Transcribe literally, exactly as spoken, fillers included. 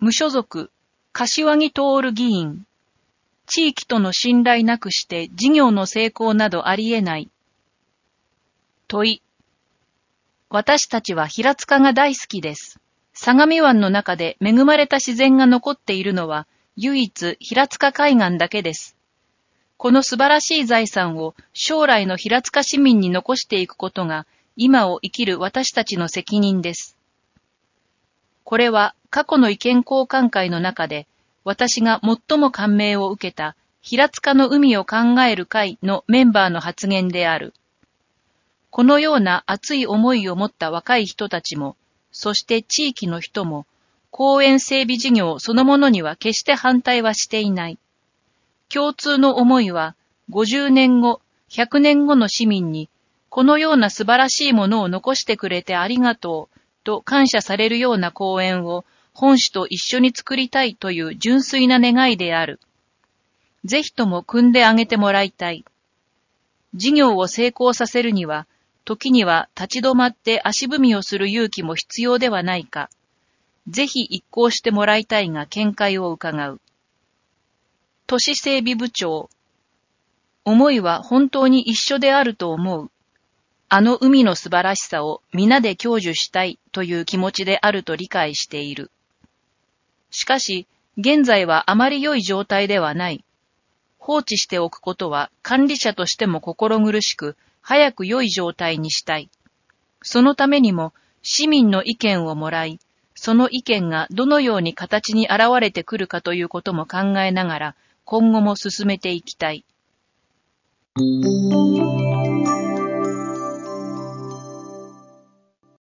無所属、柏木徹議員。地域との信頼なくして事業の成功などありえない。問い。私たちは平塚が大好きです。相模湾の中で恵まれた自然が残っているのは唯一平塚海岸だけです。この素晴らしい財産を将来の平塚市民に残していくことが今を生きる私たちの責任です。これは過去の意見交換会の中で私が最も感銘を受けた平塚の海を考える会のメンバーの発言である。このような熱い思いを持った若い人たちも、そして地域の人も、公園整備事業そのものには決して反対はしていない。共通の思いは、ごじゅうねんご、ひゃくねんごの市民に、このような素晴らしいものを残してくれてありがとう、と感謝されるような公園を、本市と一緒に作りたいという純粋な願いである。ぜひとも組んであげてもらいたい。事業を成功させるには、時には立ち止まって足踏みをする勇気も必要ではないか。ぜひ一行してもらいたいが見解を伺う。都市整備部長。思いは本当に一緒であると思う。あの海の素晴らしさを皆で享受したいという気持ちであると理解している。しかし、現在はあまり良い状態ではない。放置しておくことは管理者としても心苦しく、早く良い状態にしたい。そのためにも市民の意見をもらい、その意見がどのように形に現れてくるかということも考えながら今後も進めていきたい。